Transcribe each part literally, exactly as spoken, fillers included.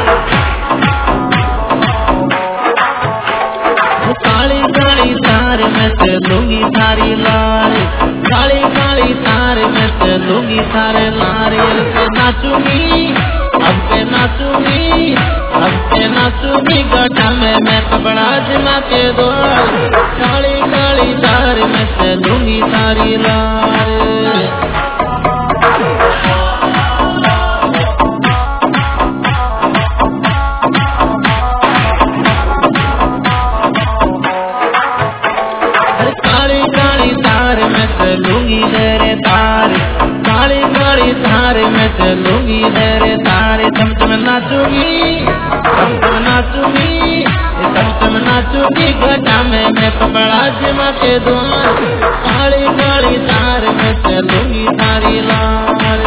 काली काली तार में चलूंगी सारी लार, काली काली तार में चलूंगी सारे लार। अब पे नाचूंगी, अब पे नाचूंगी, अब पे नाचूंगी गड्ढा में मैं कपड़ा जमा के द्वार। काली काली तार में चलूंगी सारी लार। चलूंगी तेरे तार, काली काली तार में चलूंगी तेरे तार। चम चम नाचूंगी, चम चम नाचूंगी, चम चम नाचूंगी गड्ढा में मैं कपड़ा जमा के द्वार। काली काली तार में चलूंगी सारी लार।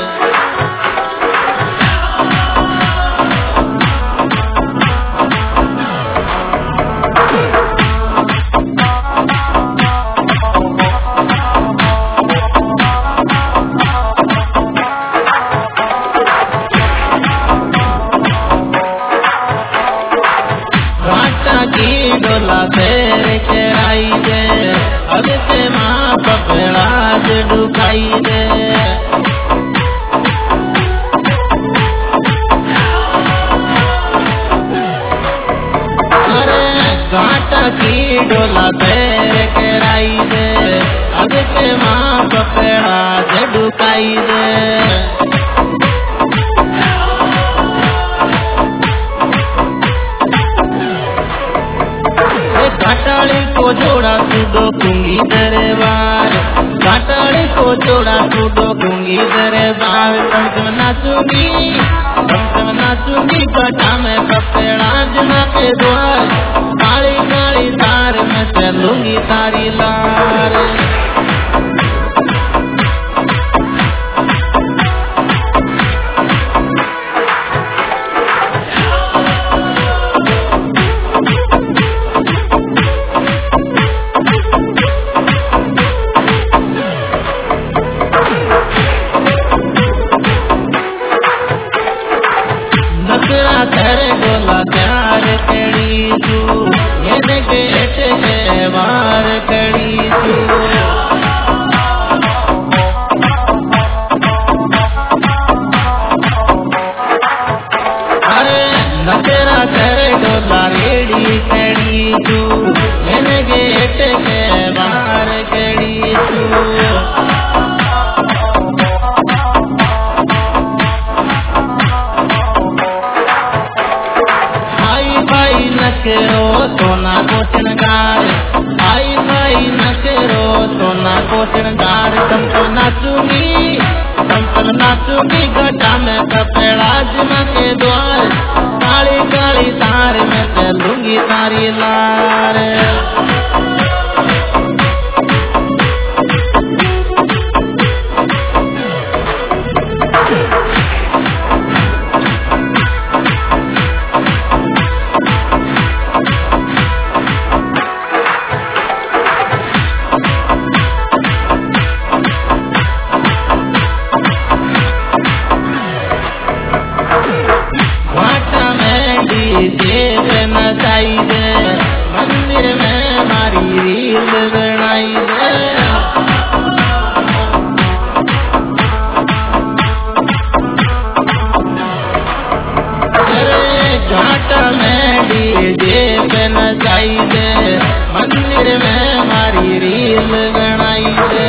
डोला फेर के आई दे, अब से माँ पकड़ाज डुकाई दे। अरे घाटा की डोला फेर के आई दे, अब से माँ पकड़ाज डुकाई दे। घाटाली को जोड़ा सूडो कुंगी दरबार, घाटाली को जोड़ा सूडो कुंगी दरबार। चम चम नाचूंगी, चम चम नाचूंगी गड्ढा में कपड़ा जमा के द्वार। काली काली तार में चलूंगी सारी लार। तेरे डोला प्यार कड़ी तू, मेरे गेट के वार कड़ी तू। अरे नचरा तेरे डोला रेडी कड़ी तू, मेरे गेट के वार कड़ी तू। नचरो सोना को श्रृंगार, आई भाई नचरो सोना को श्रृंगार। चम चम नाचूंगी, चम चम नाचूंगी गड्ढा में कपड़ा जमा के द्वार। काली काली तार में चलूंगी सारी लार। नचाई दे, मंदिर में हमारी रील बनाई दे। अरे घाटा में डीजे पे नचाई दे, मंदिर में हमारी रील बनाई दे।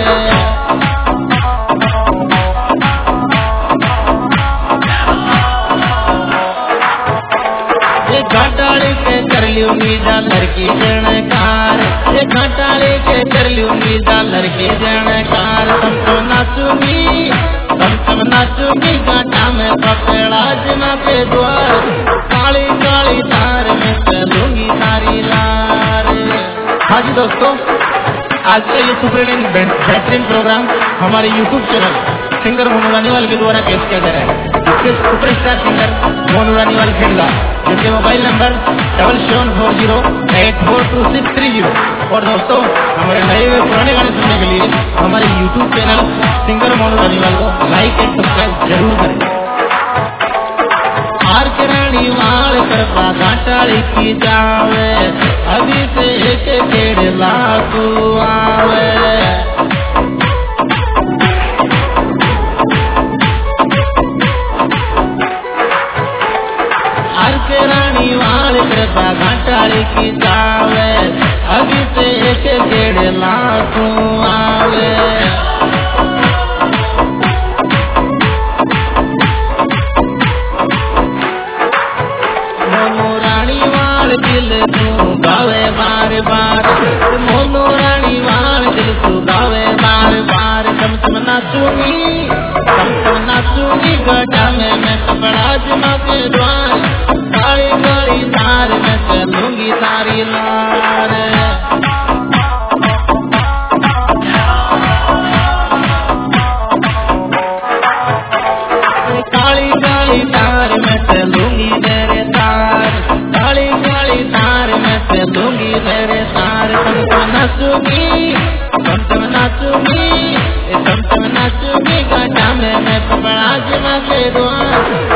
घाटाली के कर लूंगी डॉलर की जनकार, ये घाटाली के कर लूंगी डॉलर की जनकार। तम तो नाचूंगी, तम तम नाचूंगी घाटा में पकड़ा जमा के द्वार। काली काली तार में चलूंगी सारी लार। हाँ जी दोस्तों, आज का ये सुपर बेहतरीन प्रोग्राम हमारे YouTube channel singer Monu Raniwal के द्वारा पेश किया जा रहा है। इसके सुपरस्टार सिंगर मोनू रानीवाल खेड़ला, जिनके mobile number double seven four zero eight four two six three zero. और दोस्तों, हमारे नए हुए पुराने गाने सुनने के लिए हमारे YouTube channel singer Monu Raniwal को लाइक एंड सब्सक्राइब जरूर करें। आर किरण रानी वाल कृपा घाटाली की जावे, अभी से एक डेढ़ लाख आवे। हर के रानी वाल कृपा घाटाली की जावे, अभी से एक डेढ़ लाख आवे। दिल तू गावे बार बार, मोनो रानी वाल दिल तू गावे बार बार। तम तम नाचूंगी, तम तम नाचूंगी गड्ढा में मैं कपड़ा जमा के द्वार, काली काली तार में चलूंगी तारी लार। काली काली तार में चलूंगी मेरे तार, काली काली तार में चलूंगी मेरे तार। तम तम नाचूंगी, तम तम नाचूंगी, तम तम नाचूंगी गड्ढा में मैं कपड़ा जमा के द्वार,